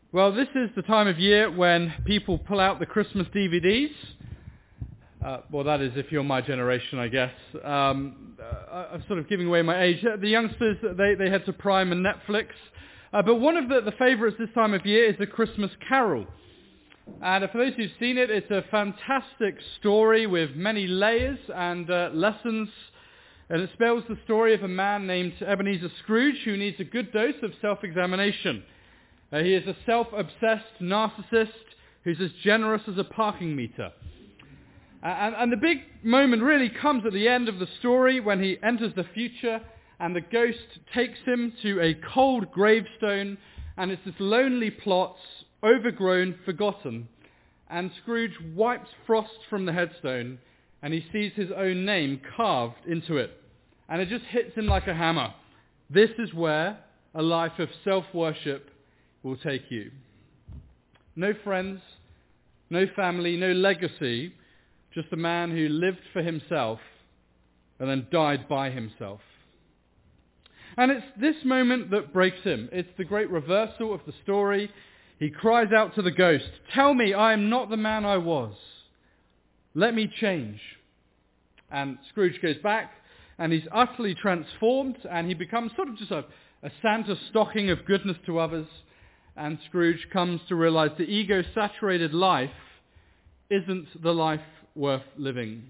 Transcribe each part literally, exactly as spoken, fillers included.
Well, this is the time of year when people pull out the Christmas D V Ds. Uh, well, that is if you're my generation, I guess. Um, uh, I'm sort of giving away my age. The youngsters, they, they head to Prime and Netflix. Uh, but one of the, the favourites this time of year is A Christmas Carol. And uh, for those who've seen it, it's a fantastic story with many layers and uh, lessons. And it spells the story of a man named Ebenezer Scrooge who needs a good dose of self-examination. Uh, he is a self-obsessed narcissist who's as generous as a parking meter. Uh, and, and the big moment really comes at the end of the story when he enters the future and the ghost takes him to a cold gravestone, and it's this lonely plot, overgrown, forgotten. And Scrooge wipes frost from the headstone and he sees his own name carved into it. And it just hits him like a hammer. This is where a life of self-worship will take you. No friends, no family, no legacy, just a man who lived for himself and then died by himself. And it's this moment that breaks him. It's the great reversal of the story. He cries out to the ghost, "Tell me I am not the man I was. Let me change." And Scrooge goes back and he's utterly transformed and he becomes sort of just a, a Santa stocking of goodness to others. And Scrooge comes to realize the ego-saturated life isn't the life worth living.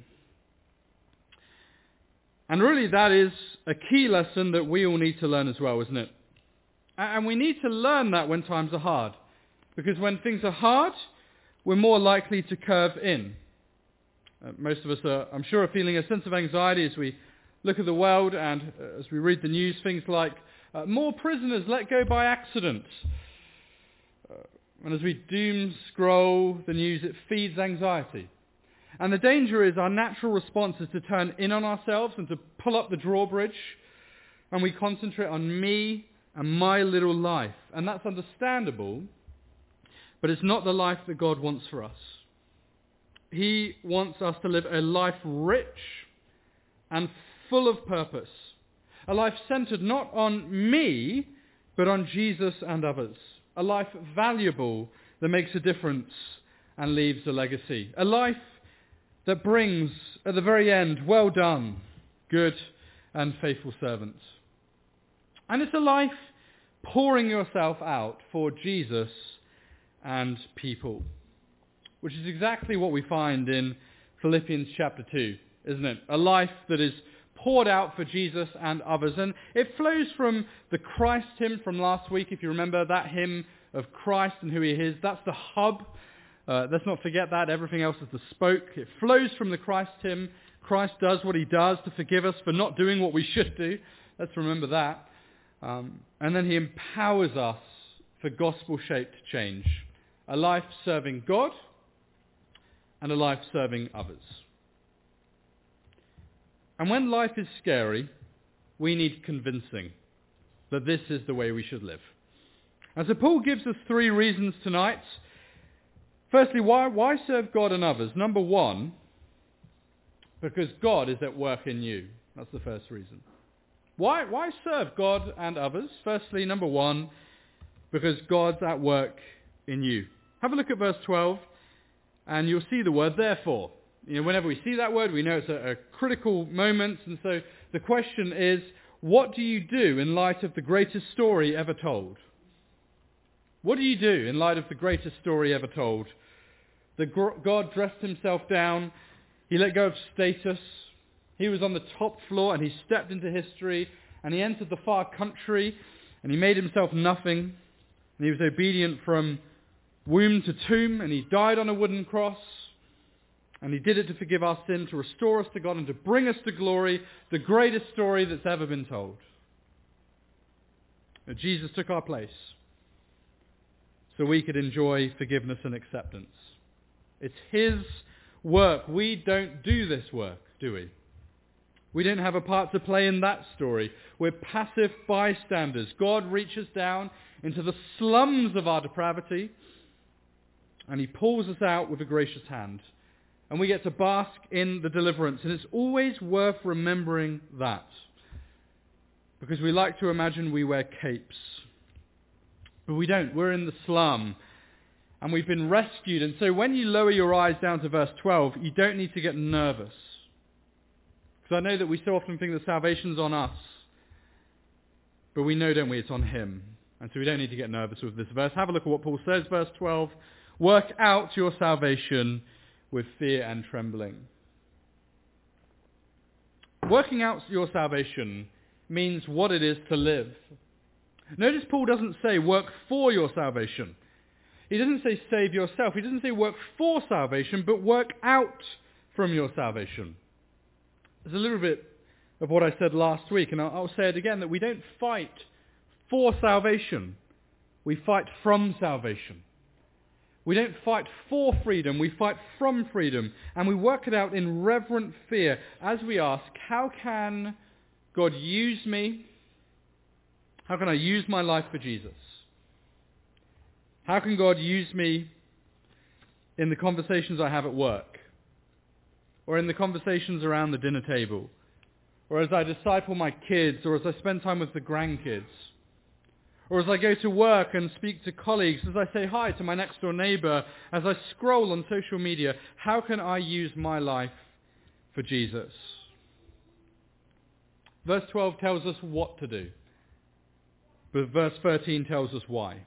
And really that is a key lesson that we all need to learn as well, isn't it? And we need to learn that when times are hard. Because when things are hard, we're more likely to curve in. Uh, most of us are, I'm sure, are feeling a sense of anxiety as we look at the world and uh, as we read the news, things like uh, more prisoners let go by accident. Uh, and as we doom scroll the news, it feeds anxiety. And the danger is our natural response is to turn in on ourselves and to pull up the drawbridge, and we concentrate on me and my little life. And that's understandable, but it's not the life that God wants for us. He wants us to live a life rich and full of purpose. A life centered not on me, but on Jesus and others. A life valuable that makes a difference and leaves a legacy. A life that brings, at the very end, well done, good and faithful servant. And it's a life pouring yourself out for Jesus and people, which is exactly what we find in Philippians chapter two, isn't it? A life that is poured out for Jesus and others. And it flows from the Christ hymn from last week, if you remember that hymn of Christ and who he is. That's the hub. Uh, let's not forget that. Everything else is the spoke. It flows from the Christ hymn. Christ does what he does to forgive us for not doing what we should do. Let's remember that. Um, and then he empowers us for gospel-shaped change. A life serving God and a life serving others. And when life is scary, we need convincing that this is the way we should live. And so Paul gives us three reasons tonight. Firstly, why, why serve God and others? Number one, because God is at work in you. That's the first reason. Why, why serve God and others? Firstly, number one, because God's at work in you. Have a look at verse twelve, and you'll see the word therefore. You know, whenever we see that word, we know it's a, a critical moment. And so the question is, what do you do in light of the greatest story ever told? What do you do in light of the greatest story ever told? That God dressed himself down, he let go of status, he was on the top floor and he stepped into history and he entered the far country and he made himself nothing and he was obedient from womb to tomb and he died on a wooden cross and he did it to forgive our sin, to restore us to God and to bring us to glory, the greatest story that's ever been told. That Jesus took our place so we could enjoy forgiveness and acceptance. It's his work. We don't do this work, do we? We don't have a part to play in that story. We're passive bystanders. God reaches down into the slums of our depravity and he pulls us out with a gracious hand. And we get to bask in the deliverance. And it's always worth remembering that. Because we like to imagine we wear capes. But we don't. We're in the slum. And we've been rescued. And so when you lower your eyes down to verse twelve, you don't need to get nervous. Because I know that we so often think that salvation's on us. But we know, don't we, it's on him. And so we don't need to get nervous with this verse. Have a look at what Paul says, verse twelve. Work out your salvation with fear and trembling. Working out your salvation means what it is to live. Notice Paul doesn't say work for your salvation. He doesn't say save yourself. He doesn't say work for salvation, but work out from your salvation. There's a little bit of what I said last week, and I'll, I'll say it again, that we don't fight for salvation. We fight from salvation. We don't fight for freedom, we fight from freedom. And we work it out in reverent fear as we ask, how can God use me? How can I use my life for Jesus? How can God use me in the conversations I have at work? Or in the conversations around the dinner table? Or as I disciple my kids? Or as I spend time with the grandkids? Or as I go to work and speak to colleagues, as I say hi to my next door neighbour, as I scroll on social media, how can I use my life for Jesus? Verse twelve tells us what to do, but verse thirteen tells us why.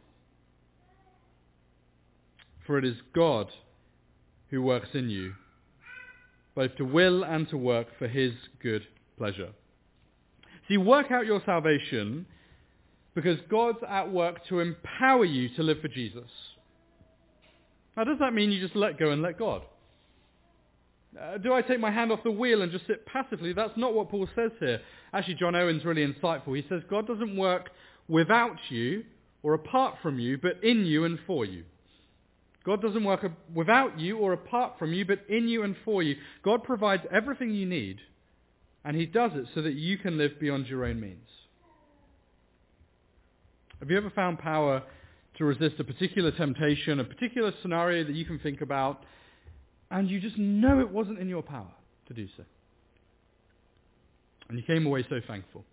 For it is God who works in you, both to will and to work for his good pleasure. See, work out your salvation because God's at work to empower you to live for Jesus. Now, does that mean you just let go and let God? Uh, do I take my hand off the wheel and just sit passively? That's not what Paul says here. Actually, John Owen's really insightful. He says God doesn't work without you or apart from you, but in you and for you. God doesn't work without you or apart from you, but in you and for you. God provides everything you need, and he does it so that you can live beyond your own means. Have you ever found power to resist a particular temptation, a particular scenario that you can think about, and you just know it wasn't in your power to do so? And you came away so thankful.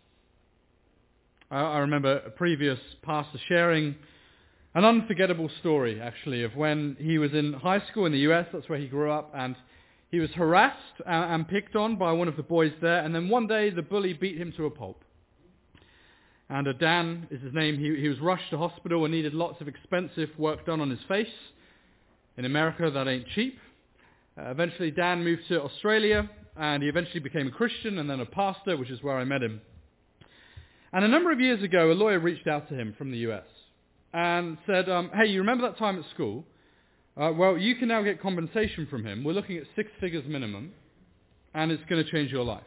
I, I remember a previous pastor sharing an unforgettable story, actually, of when he was in high school in the U S, that's where he grew up, and he was harassed and, and picked on by one of the boys there, and then one day the bully beat him to a pulp. And uh, Dan is his name. He, he was rushed to hospital and needed lots of expensive work done on his face. In America, that ain't cheap. Uh, eventually, Dan moved to Australia, and he eventually became a Christian and then a pastor, which is where I met him. And a number of years ago, a lawyer reached out to him from the U S and said, um, hey, you remember that time at school? Uh, well, you can now get compensation from him. We're looking at six figures minimum, and it's going to change your life.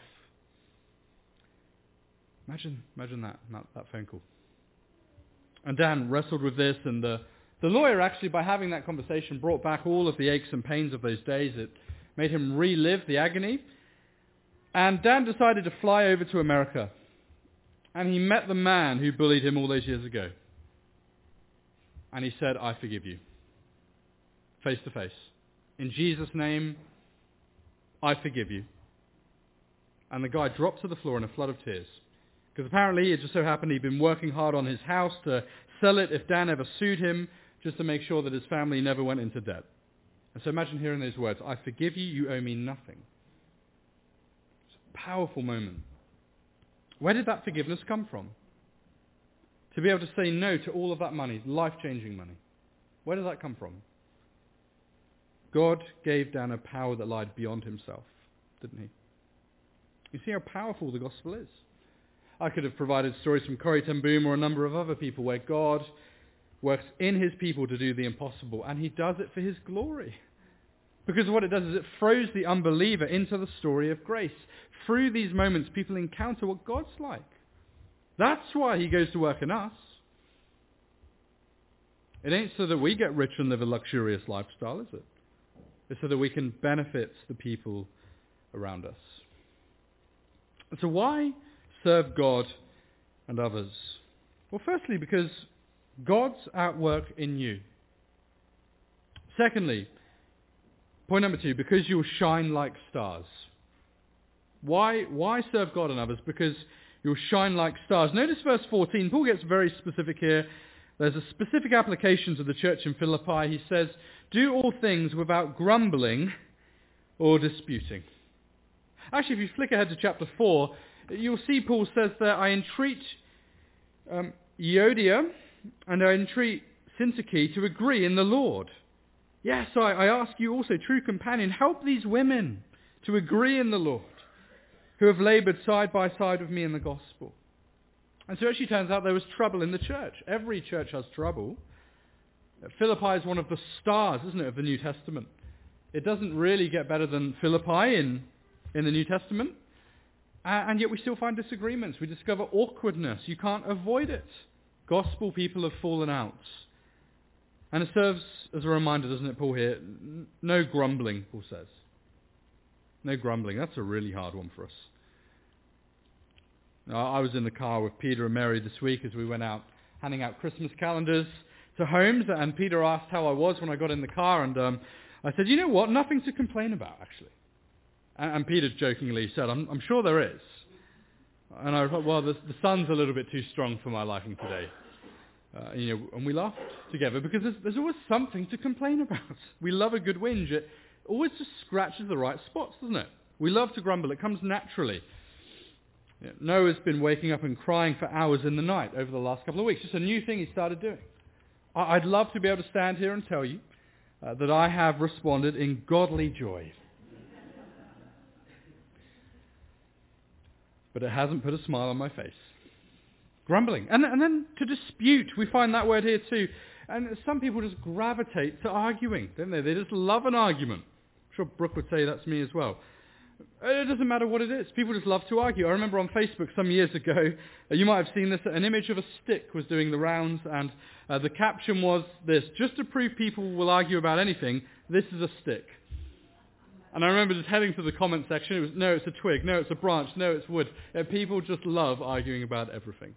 Imagine, imagine that, that, that phone call. And Dan wrestled with this, and the, the lawyer actually, by having that conversation, brought back all of the aches and pains of those days. It made him relive the agony. And Dan decided to fly over to America, and he met the man who bullied him all those years ago. And he said, I forgive you. Face to face. In Jesus' name, I forgive you. And the guy dropped to the floor in a flood of tears. Because apparently it just so happened he'd been working hard on his house to sell it if Dan ever sued him, just to make sure that his family never went into debt. And so imagine hearing those words, I forgive you, you owe me nothing. It's a powerful moment. Where did that forgiveness come from? To be able to say no to all of that money, life-changing money. Where does that come from? God gave Dan a power that lied beyond himself, didn't he? You see how powerful the gospel is. I could have provided stories from Corrie ten Boom or a number of other people where God works in his people to do the impossible, and he does it for his glory. Because what it does is it throws the unbeliever into the story of grace. Through these moments, people encounter what God's like. That's why he goes to work in us. It ain't so that we get rich and live a luxurious lifestyle, is it? It's so that we can benefit the people around us. So why serve God and others? Well, firstly, because God's at work in you. Secondly, point number two, because you'll shine like stars. Why, why serve God and others? Because you'll shine like stars. Notice verse fourteen. Paul gets very specific here There's a specific application to the church in Philippi. He says, do all things without grumbling or disputing. Actually, if you flick ahead to chapter four, you'll see Paul says there, I entreat um, Euodia and I entreat Syntyche to agree in the Lord. Yes, I, I ask you also, true companion, help these women to agree in the Lord, who have labored side by side with me in the gospel. And so it actually turns out there was trouble in the church. Every church has trouble. Philippi is one of the stars, isn't it, of the New Testament. It doesn't really get better than Philippi in, in the New Testament. Uh, and yet we still find disagreements. We discover awkwardness. You can't avoid it. Gospel people have fallen out. And it serves as a reminder, doesn't it, Paul, here? No grumbling, Paul says. No grumbling. That's a really hard one for us. Now, I was in the car with Peter and Mary this week as we went out handing out Christmas calendars to homes, and Peter asked how I was when I got in the car, and um, I said, you know what, nothing to complain about, actually. And, and Peter jokingly said, I'm, I'm sure there is. And I thought, well, the, the sun's a little bit too strong for my liking today. Uh, you know, and we laughed together because there's, there's always something to complain about. We love a good whinge. It always just scratches the right spots, doesn't it? We love to grumble. It comes naturally. Yeah, Noah's been waking up and crying for hours in the night over the last couple of weeks. Just a new thing he started doing. I, I'd love to be able to stand here and tell you uh, that I have responded in godly joy. But it hasn't put a smile on my face. Grumbling. And, and then to dispute. We find that word here too. And some people just gravitate to arguing, don't they? They just love an argument. I'm sure Brooke would say that's me as well. It doesn't matter what it is. People just love to argue. I remember on Facebook some years ago, uh, you might have seen this, an image of a stick was doing the rounds, and uh, the caption was this: just to prove people will argue about anything, this is a stick. And I remember just heading to the comment section. It was, no, it's a twig. No, it's a branch. No, it's wood. Uh, people just love arguing about everything.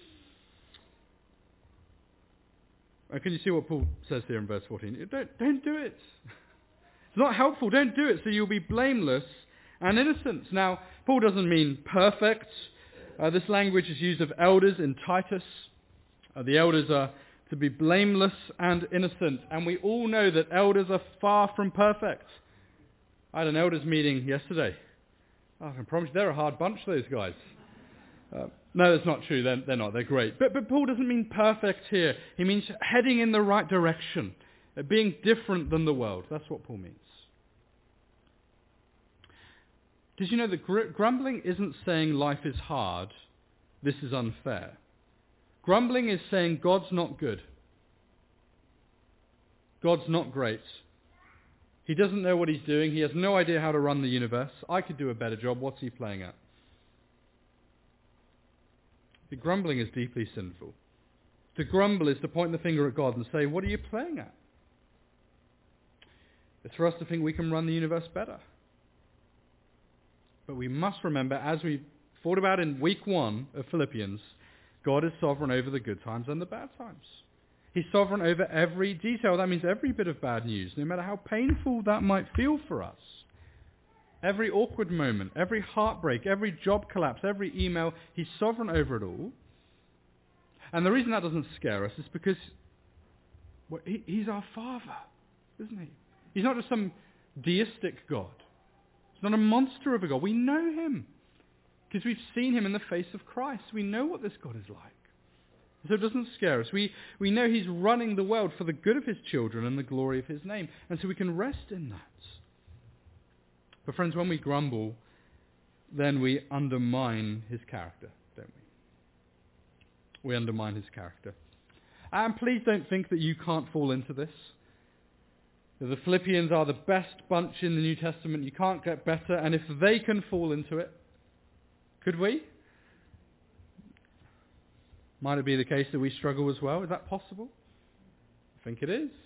Uh, can you see what Paul says here in verse fourteen? Don't, don't do it. It's not helpful. Don't do it, so you'll be blameless and innocent. Now, Paul doesn't mean perfect. Uh, this language is used of elders in Titus. Uh, the elders are to be blameless and innocent. And we all know that elders are far from perfect. I had an elders meeting yesterday. Oh, I can promise you they're a hard bunch, those guys. Uh, no, that's not true. They're, they're not. They're great. But, but Paul doesn't mean perfect here. He means heading in the right direction, uh, being different than the world. That's what Paul means. Did you know that gr- grumbling isn't saying life is hard, this is unfair? Grumbling is saying God's not good. God's not great. He doesn't know what he's doing. He has no idea how to run the universe. I could do a better job. What's he playing at? The grumbling is deeply sinful. To grumble is to point the finger at God and say, what are you playing at? It's for us to think we can run the universe better. But we must remember, as we thought about in week one of Philippians, God is sovereign over the good times and the bad times. He's sovereign over every detail. That means every bit of bad news, no matter how painful that might feel for us. Every awkward moment, every heartbreak, every job collapse, every email, he's sovereign over it all. And the reason that doesn't scare us is because well, he, he's our Father, isn't he? He's not just some deistic God. He's not a monster of a God. We know him because we've seen him in the face of Christ. We know what this God is like. So it doesn't scare us. We, we know he's running the world for the good of his children and the glory of his name. And so we can rest in that. But friends, when we grumble, then we undermine his character, don't we? We undermine his character. And please don't think that you can't fall into this. The Philippians are the best bunch in the New Testament. You can't get better. And if they can fall into it, could we? Might it be the case that we struggle as well? Is that possible? I think it is.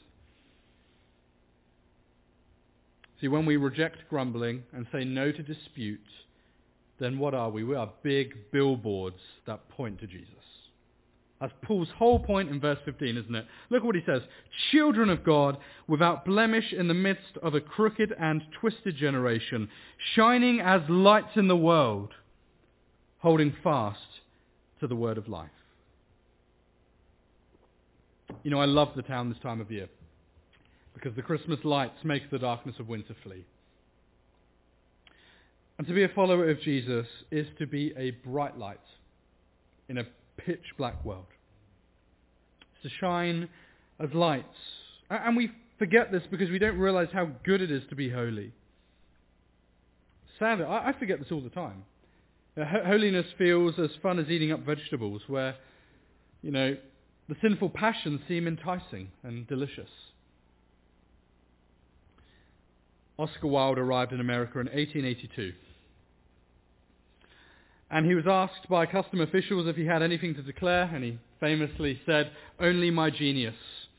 See, when we reject grumbling and say no to dispute, then what are we? We are big billboards that point to Jesus. That's Paul's whole point in verse fifteen, isn't it? Look what he says. Children of God, without blemish in the midst of a crooked and twisted generation, shining as lights in the world, holding fast to the word of life. You know, I love the town this time of year because the Christmas lights make the darkness of winter flee. And to be a follower of Jesus is to be a bright light in a pitch black world. It's to shine as lights. And we forget this because we don't realize how good it is to be holy. Sadly, I forget this all the time. Holiness feels as fun as eating up vegetables, where, you know, the sinful passions seem enticing and delicious. Oscar Wilde arrived in America in eighteen eighty-two. And he was asked by custom officials if he had anything to declare, and he famously said, "Only my genius."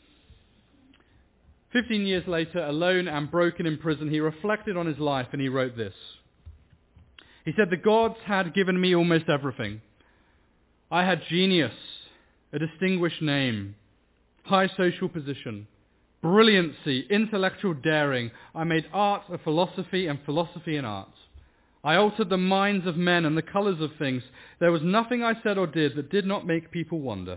Fifteen years later, alone and broken in prison, he reflected on his life and he wrote this. He said, "The gods had given me almost everything. I had genius, a distinguished name, high social position, brilliancy, intellectual daring. I made art a philosophy and philosophy an art. I altered the minds of men and the colours of things. There was nothing I said or did that did not make people wonder.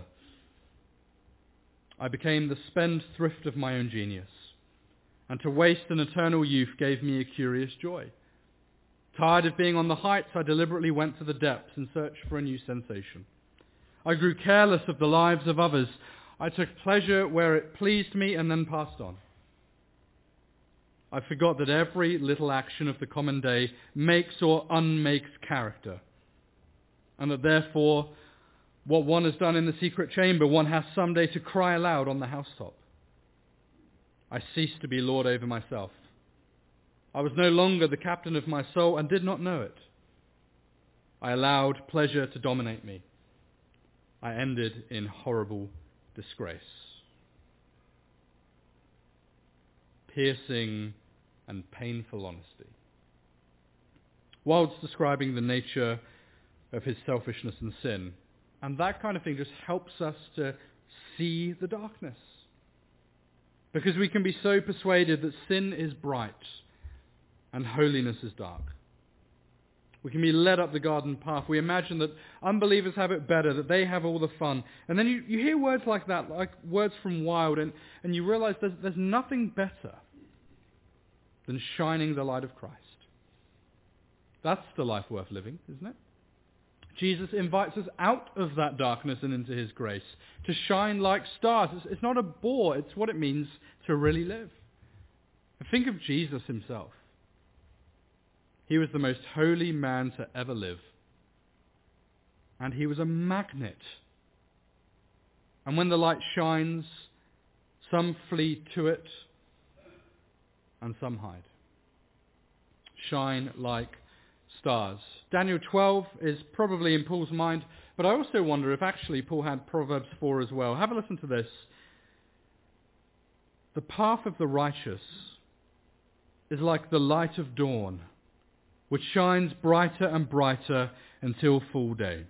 I became the spendthrift of my own genius, and to waste an eternal youth gave me a curious joy. Tired of being on the heights, I deliberately went to the depths in search for a new sensation. I grew careless of the lives of others. I took pleasure where it pleased me and then passed on. I forgot that every little action of the common day makes or unmakes character, and that therefore what one has done in the secret chamber, one has someday to cry aloud on the housetop. I ceased to be lord over myself. I was no longer the captain of my soul and did not know it. I allowed pleasure to dominate me. I ended in horrible disgrace." Piercing and painful honesty. Wilde's describing the nature of his selfishness and sin. And that kind of thing just helps us to see the darkness. Because we can be so persuaded that sin is bright and holiness is dark. We can be led up the garden path. We imagine that unbelievers have it better, that they have all the fun. And then you, you hear words like that, like words from Wilde, and, and you realize there's, there's nothing better than shining the light of Christ. That's the life worth living, isn't it? Jesus invites us out of that darkness and into his grace, to shine like stars. It's, it's not a bore, it's what it means to really live. And think of Jesus himself. He was the most holy man to ever live. And he was a magnet. And when the light shines, some flee to it and some hide. Shine like stars. Daniel twelve is probably in Paul's mind, but I also wonder if actually Paul had Proverbs four as well. Have a listen to this. The path of the righteous is like the light of dawn, which shines brighter and brighter until full day.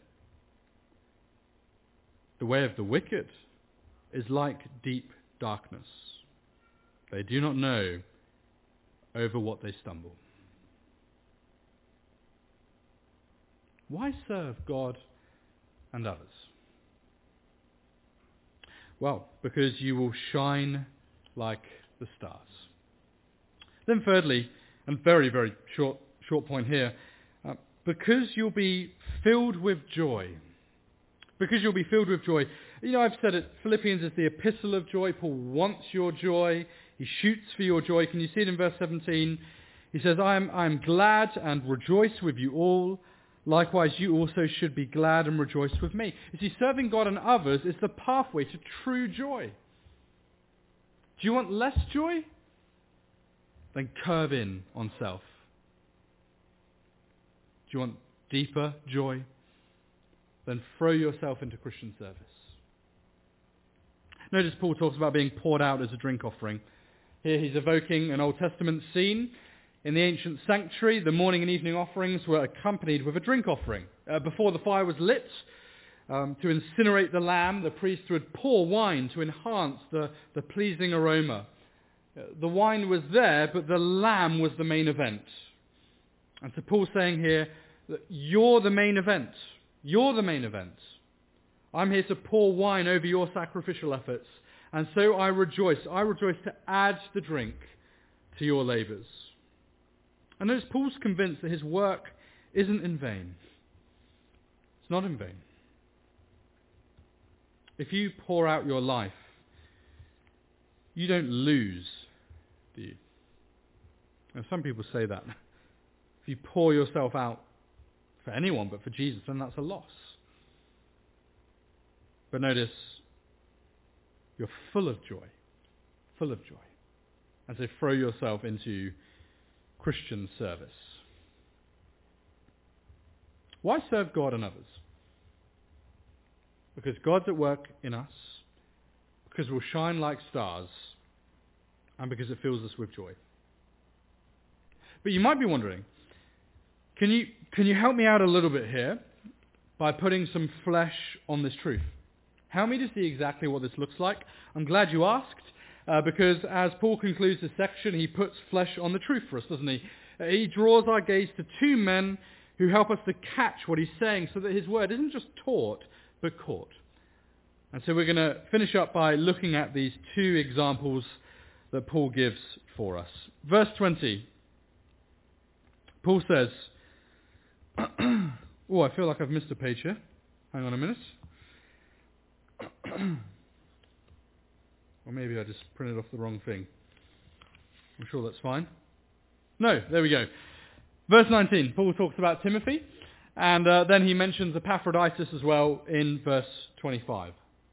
The way of the wicked is like deep darkness. They do not know over what they stumble. Why serve God and others? Well, because you will shine like the stars. Then thirdly, and very, very short short point here, uh, because you'll be filled with joy. Because you'll be filled with joy. You know, I've said it, Philippians is the epistle of joy. Paul wants your joy. He shoots for your joy. Can you see it in verse seventeen? He says, I am, I am glad and rejoice with you all. Likewise, you also should be glad and rejoice with me. You see, serving God and others is the pathway to true joy. Do you want less joy? Then curve in on self. Do you want deeper joy? Then throw yourself into Christian service. Notice Paul talks about being poured out as a drink offering. Here he's evoking an Old Testament scene. In the ancient sanctuary, the morning and evening offerings were accompanied with a drink offering. Uh, before the fire was lit, um, to incinerate the lamb, the priest would pour wine to enhance the, the pleasing aroma. Uh, the wine was there, but the lamb was the main event. And so Paul's saying here that you're the main event. You're the main event. I'm here to pour wine over your sacrificial efforts. and so I rejoice. I rejoice to add the drink to your labours. And notice Paul's convinced that his work isn't in vain. It's not in vain. If you pour out your life, you don't lose, do you? Now, some people say that. If you pour yourself out for anyone but for Jesus, then that's a loss. But notice, you're full of joy, full of joy, as they throw yourself into Christian service. Why serve God and others? Because God's at work in us, because we'll shine like stars, and because it fills us with joy. But you might be wondering, can you can you help me out a little bit here by putting some flesh on this truth? Help me to see exactly what this looks like. I'm glad you asked, uh, because as Paul concludes this section, he puts flesh on the truth for us, doesn't he? Uh, he draws our gaze to two men who help us to catch what he's saying so that his word isn't just taught, but caught. And so we're going to finish up by looking at these two examples that Paul gives for us. Verse twenty. Paul says, oh, I feel like I've missed a page here. Hang on a minute. Or maybe I just printed off the wrong thing. I'm sure that's fine. No, there we go. Verse nineteen, Paul talks about Timothy, and uh, then he mentions Epaphroditus as well in verse twenty-five.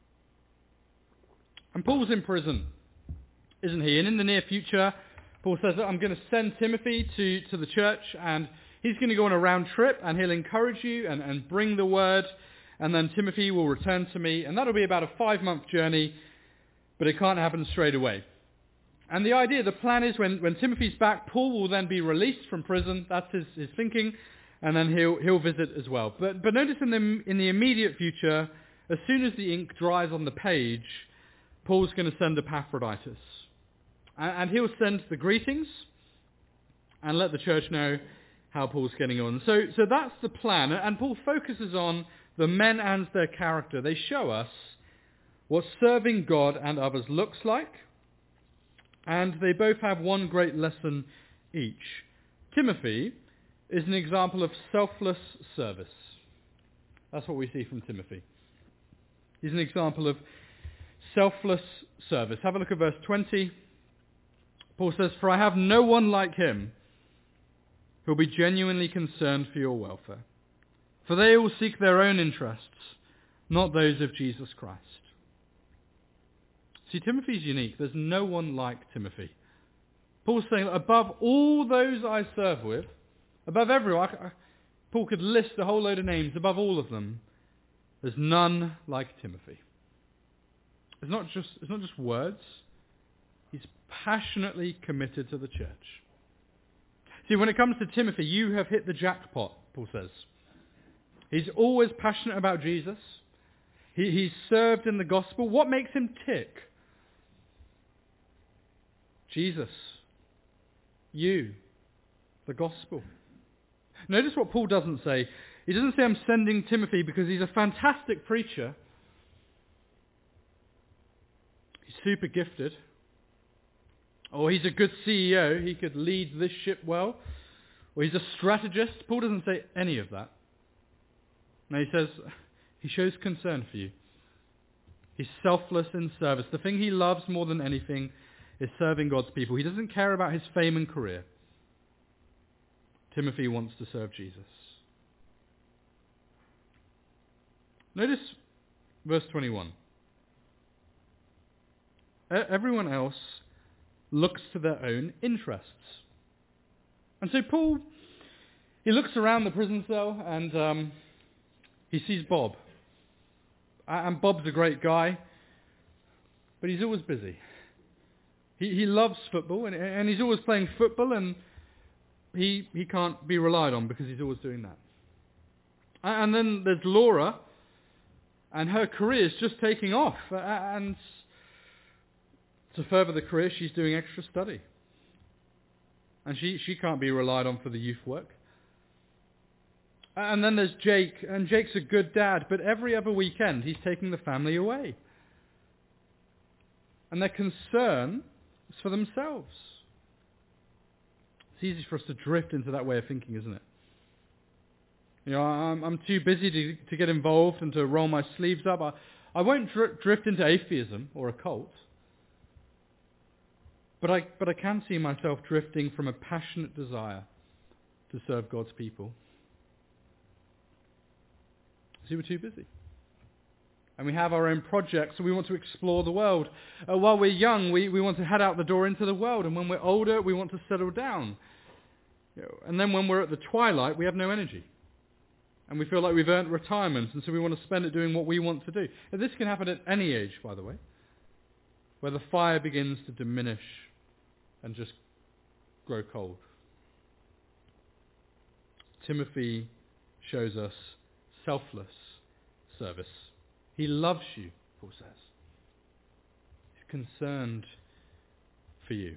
And Paul's in prison, isn't he? And in the near future, Paul says that I'm going to send Timothy to, to the church, and he's going to go on a round trip, and he'll encourage you and, and bring the word, and then Timothy will return to me, and that'll be about a five-month journey, but it can't happen straight away. And the idea, the plan is when, when Timothy's back, Paul will then be released from prison. That's his, his thinking, and then he'll he'll visit as well. But but notice in the in the immediate future, as soon as the ink dries on the page, Paul's going to send Epaphroditus. And he'll send the greetings and let the church know how Paul's getting on. So, so that's the plan. And Paul focuses on the men and their character. They show us what serving God and others looks like. And they both have one great lesson each. Timothy is an example of selfless service. That's what we see from Timothy. He's an example of selfless service. Have a look at verse twenty. Paul says, "For I have no one like him who will be genuinely concerned for your welfare. For they all seek their own interests, not those of Jesus Christ." See, Timothy's unique. There's no one like Timothy. Paul's saying, above all those I serve with, above everyone, I, I, Paul could list a whole load of names, above all of them, there's none like Timothy. It's not just, it's not just words. He's passionately committed to the church. See, when it comes to Timothy, you have hit the jackpot, Paul says. He's always passionate about Jesus. He, he's served in the gospel. What makes him tick? Jesus. You. The gospel. Notice what Paul doesn't say. He doesn't say, I'm sending Timothy because he's a fantastic preacher. He's super gifted. Or he's a good C E O, he could lead this ship well. Or he's a strategist. Paul doesn't say any of that. No, he says, he shows concern for you. He's selfless in service. The thing he loves more than anything is serving God's people. He doesn't care about his fame and career. Timothy wants to serve Jesus. Notice verse twenty-one. Everyone else looks to their own interests. And so Paul, he looks around the prison cell and um, he sees Bob. And Bob's a great guy, but he's always busy. He he loves football, and, and he's always playing football, and he he can't be relied on because he's always doing that. And then there's Laura, and her career is just taking off. And to further the career, she's doing extra study. And she, she can't be relied on for the youth work. And then there's Jake, and Jake's a good dad, but every other weekend he's taking the family away. And their concern is for themselves. It's easy for us to drift into that way of thinking, isn't it? You know, I'm, I'm too busy to, to get involved and to roll my sleeves up. I, I won't dri- drift into atheism or a cult. But I, but I can see myself drifting from a passionate desire to serve God's people. See, we're too busy. And we have our own projects, so we want to explore the world. Uh, while we're young, we, we want to head out the door into the world. And when we're older, we want to settle down. You know, and then when we're at the twilight, we have no energy. And we feel like we've earned retirement, and so we want to spend it doing what we want to do. Now, this can happen at any age, by the way, where the fire begins to diminish and just grow cold. Timothy shows us selfless service. He loves you, Paul says. He's concerned for you.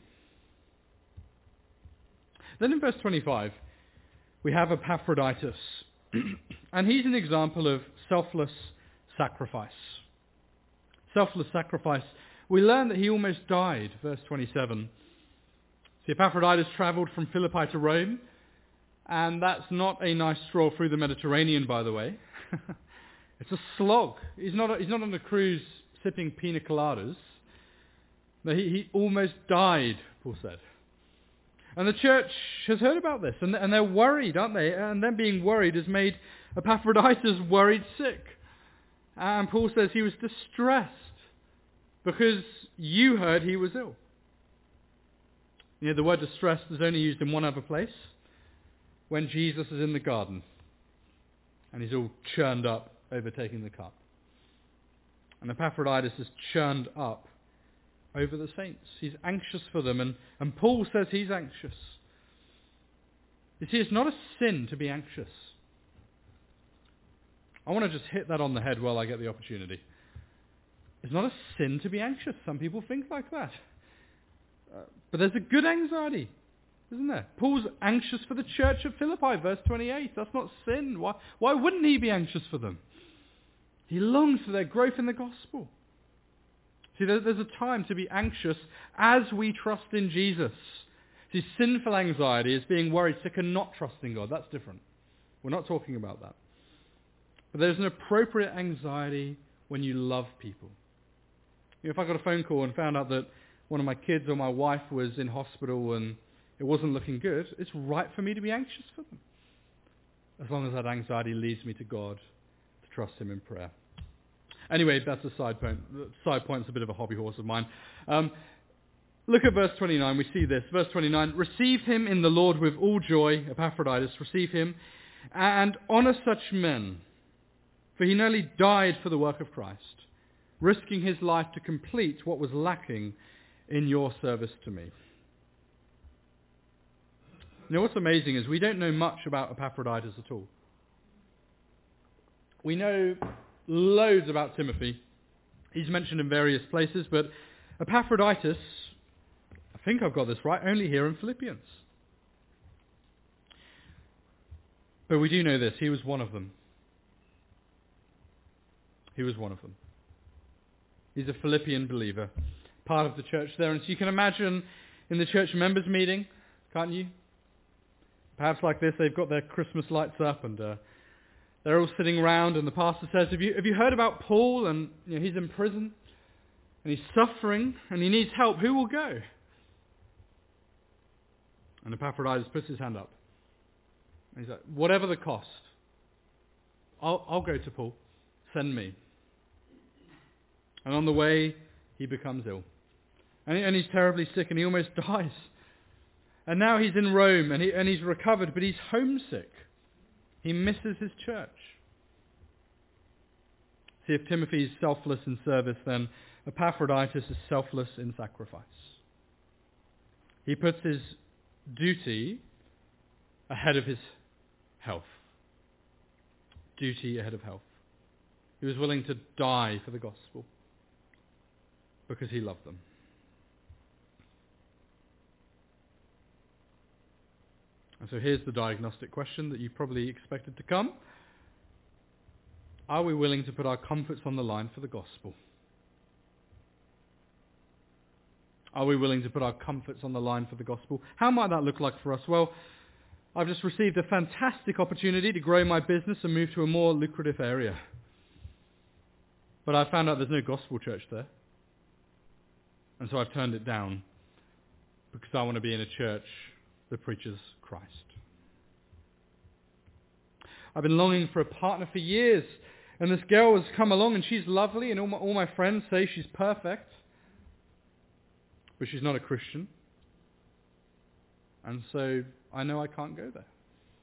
Then in verse twenty-five, we have Epaphroditus. And he's an example of selfless sacrifice. Selfless sacrifice. We learn that he almost died, verse twenty-seven. See, Epaphroditus travelled from Philippi to Rome, and that's not a nice stroll through the Mediterranean, by the way. It's a slog. He's not, he's not on a cruise sipping pina coladas. No, he, he almost died, Paul said. And the church has heard about this, and, and they're worried, aren't they? And them being worried has made Epaphroditus worried sick. And Paul says he was distressed because you heard he was ill. You know, the word distressed is only used in one other place, when Jesus is in the garden, and he's all churned up, overtaking the cup. And Epaphroditus is churned up over the saints. He's anxious for them, and, and Paul says he's anxious. You see, it's not a sin to be anxious. I want to just hit that on the head while I get the opportunity. It's not a sin to be anxious. Some people think like that. Uh, but there's a good anxiety, isn't there? Paul's anxious for the church of Philippi, verse twenty-eight. That's not sin. Why, why wouldn't he be anxious for them? He longs for their growth in the gospel. See, there's a time to be anxious as we trust in Jesus. See, sinful anxiety is being worried sick and not trusting God. That's different. We're not talking about that. But there's an appropriate anxiety when you love people. You know, if I got a phone call and found out that one of my kids or my wife was in hospital and it wasn't looking good, it's right for me to be anxious for them, as long as that anxiety leads me to God to trust him in prayer. Anyway, that's a side point. Side point's a bit of a hobby horse of mine. Um, look at verse twenty-nine. We see this. Verse twenty-nine, receive him in the Lord with all joy, Epaphroditus, receive him, and honour such men, for he nearly died for the work of Christ, risking his life to complete what was lacking in your service to me. You know, what's amazing is we don't know much about Epaphroditus at all. We know loads about Timothy. He's mentioned in various places, but Epaphroditus, I think I've got this right, only here in Philippians. But we do know this, he was one of them. He was one of them. He's a Philippian believer, part of the church there. And so you can imagine in the church members meeting, can't you? Perhaps like this, they've got their Christmas lights up and uh, they're all sitting around, and the pastor says, have you, have you heard about Paul? And you know, he's in prison and he's suffering and he needs help. Who will go? And Epaphroditus puts his hand up. And he's like, whatever the cost, I'll, I'll go to Paul. Send me. And on the way, he becomes ill. And, he, and he's terribly sick and he almost dies. And now he's in Rome and, he, and he's recovered, but he's homesick. He misses his church. See, if Timothy is selfless in service, then Epaphroditus is selfless in sacrifice. He puts his duty ahead of his health. Duty ahead of health. He was willing to die for the gospel because he loved them. And so here's the diagnostic question that you probably expected to come. Are we willing to put our comforts on the line for the gospel? Are we willing to put our comforts on the line for the gospel? How might that look like for us? Well, I've just received a fantastic opportunity to grow my business and move to a more lucrative area. But I found out there's no gospel church there. And so I've turned it down because I want to be in a church that preaches Christ. I've been longing for a partner for years. And this girl has come along and she's lovely and all my, all my friends say she's perfect. But she's not a Christian. And so I know I can't go there.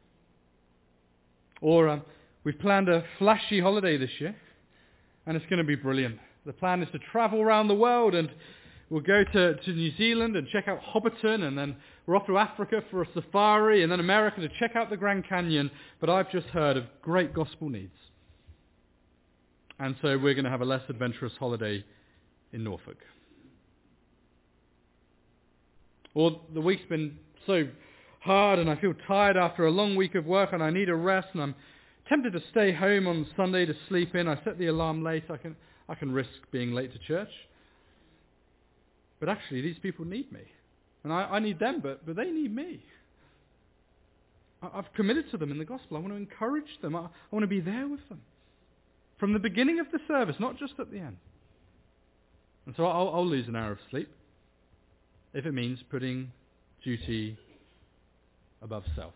Or um, we've planned a flashy holiday this year. And it's going to be brilliant. The plan is to travel around the world and we'll go to, to New Zealand and check out Hobbiton, and then we're off to Africa for a safari, and then America to check out the Grand Canyon. But I've just heard of great gospel needs. And so we're going to have a less adventurous holiday in Norfolk. Or the week's been so hard and I feel tired after a long week of work and I need a rest, and I'm tempted to stay home on Sunday to sleep in. I set the alarm late. I can, I can risk being late to church. But actually, these people need me. And I, I need them, but, but they need me. I, I've committed to them in the gospel. I want to encourage them. I, I want to be there with them. From the beginning of the service, not just at the end. And so I'll, I'll lose an hour of sleep if it means putting duty above self.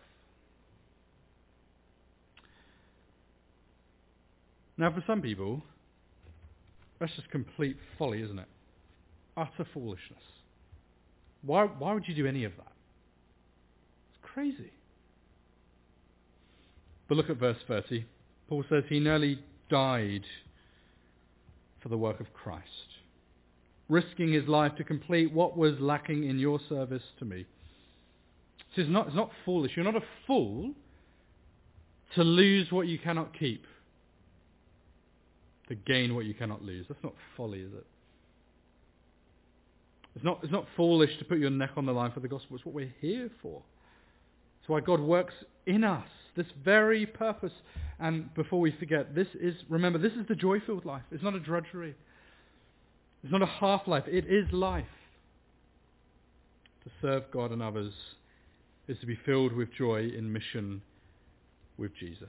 Now, for some people, that's just complete folly, isn't it? Utter foolishness. Why, why would you do any of that? It's crazy. But look at verse thirty. Paul says he nearly died for the work of Christ, risking his life to complete what was lacking in your service to me. So it's not, it's not foolish. You're not a fool to lose what you cannot keep, to gain what you cannot lose. That's not folly, is it? It's not, it's not foolish to put your neck on the line for the gospel. It's what we're here for. It's why God works in us, this very purpose. And before we forget, this is, remember, this is the joy-filled life. It's not a drudgery. It's not a half-life. It is life. To serve God and others is to be filled with joy in mission with Jesus.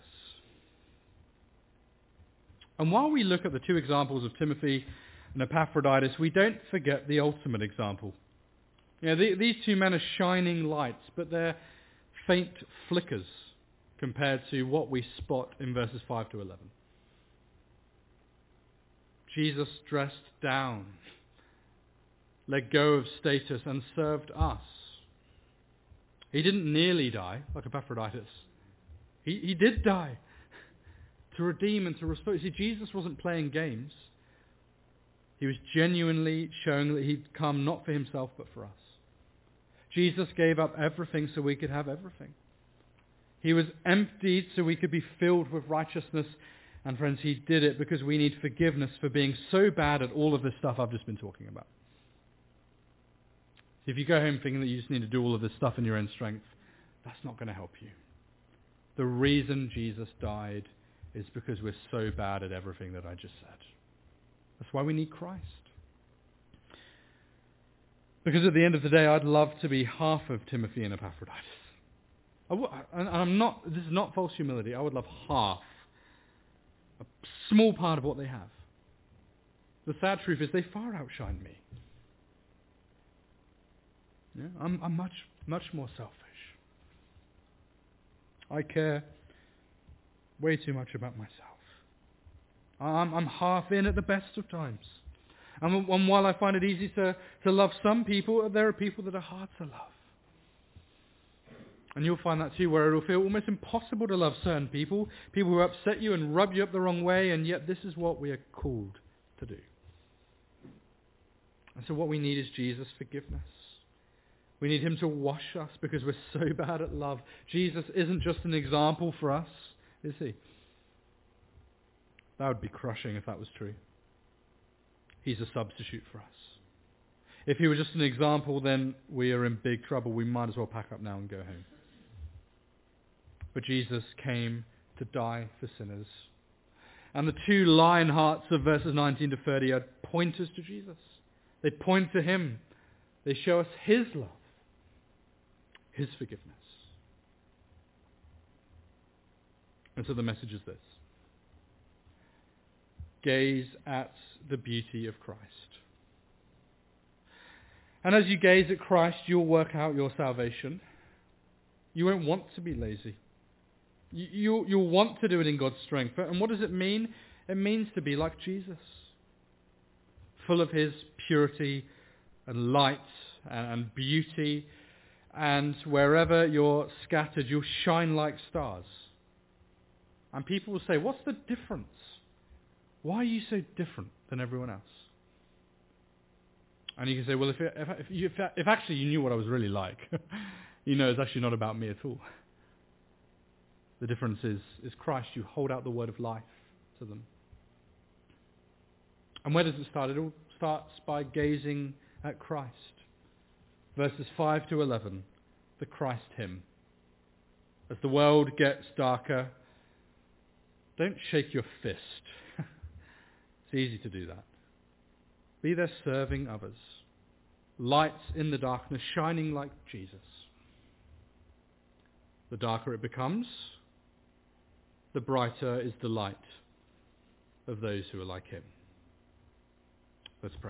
And while we look at the two examples of Timothy and Epaphroditus, we don't forget the ultimate example. You know, the, these two men are shining lights, but they're faint flickers compared to what we spot in verses five to eleven. Jesus dressed down, let go of status, and served us. He didn't nearly die like Epaphroditus. He, he did die to redeem and to restore. See, Jesus wasn't playing games. He was genuinely showing that he'd come not for himself but for us. Jesus gave up everything so we could have everything. He was emptied so we could be filled with righteousness. And friends, he did it because we need forgiveness for being so bad at all of this stuff I've just been talking about. If you go home thinking that you just need to do all of this stuff in your own strength, that's not going to help you. The reason Jesus died is because we're so bad at everything that I just said. That's why we need Christ. Because at the end of the day, I'd love to be half of Timothy and Epaphroditus. I w- and I'm not, this is not false humility. I would love half, a small part of what they have. The sad truth is they far outshine me. Yeah, I'm, I'm much, much more selfish. I care way too much about myself. I'm, I'm half in at the best of times. And, and while I find it easy to, to love some people, there are people that are hard to love. And you'll find that too, where it'll feel almost impossible to love certain people, people who upset you and rub you up the wrong way, and yet this is what we are called to do. And so what we need is Jesus' forgiveness. We need him to wash us because we're so bad at love. Jesus isn't just an example for us, is he? That would be crushing if that was true. He's a substitute for us. If he were just an example, then we are in big trouble. We might as well pack up now and go home. But Jesus came to die for sinners. And the two lion hearts of verses nineteen to thirty are pointers to Jesus. They point to him. They show us his love, his forgiveness. And so the message is this. Gaze at the beauty of Christ. And as you gaze at Christ, you'll work out your salvation. You won't want to be lazy. You, you, you'll want to do it in God's strength. And what does it mean? It means to be like Jesus. Full of his purity and light and beauty. And wherever you're scattered, you'll shine like stars. And people will say, what's the difference? Why are you so different than everyone else? And you can say, well, if, if, if, you, if, if actually you knew what I was really like, you know it's actually not about me at all. The difference is, is Christ. You hold out the word of life to them. And where does it start? It all starts by gazing at Christ. Verses five to eleven, the Christ hymn. As the world gets darker, don't shake your fist. It's easy to do that. Be there serving others. Lights in the darkness, shining like Jesus. The darker it becomes, the brighter is the light of those who are like him. Let's pray.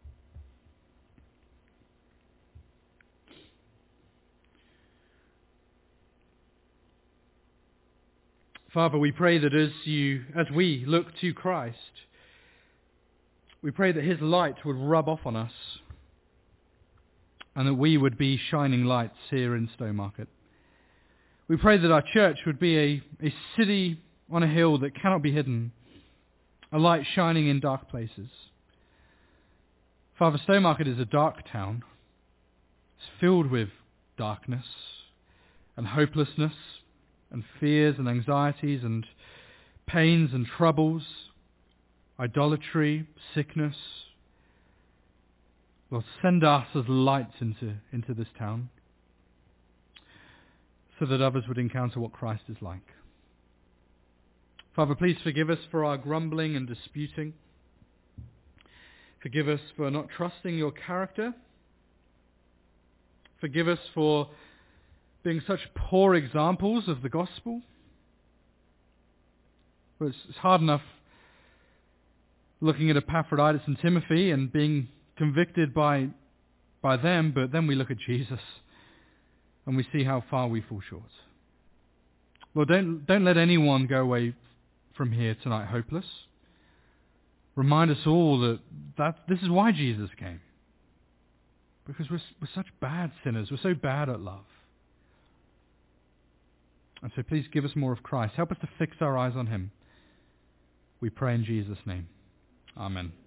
Father, we pray that as you, as we look to Christ, we pray that his light would rub off on us and that we would be shining lights here in Stowmarket. We pray that our church would be a, a city on a hill that cannot be hidden, a light shining in dark places. Father, Stowmarket is a dark town. It's filled with darkness and hopelessness and fears and anxieties and pains and troubles, idolatry, sickness. Lord, send us as lights into, into this town so that others would encounter what Christ is like. Father, please forgive us for our grumbling and disputing. Forgive us for not trusting your character. Forgive us for being such poor examples of the gospel. But it's, it's hard enough looking at Epaphroditus and Timothy and being convicted by, by them, but then we look at Jesus and we see how far we fall short. Lord, don't, don't let anyone go away from here tonight hopeless. Remind us all that, that this is why Jesus came. Because we're, we're such bad sinners. We're so bad at love. And so please give us more of Christ. Help us to fix our eyes on him. We pray in Jesus' name. Amen.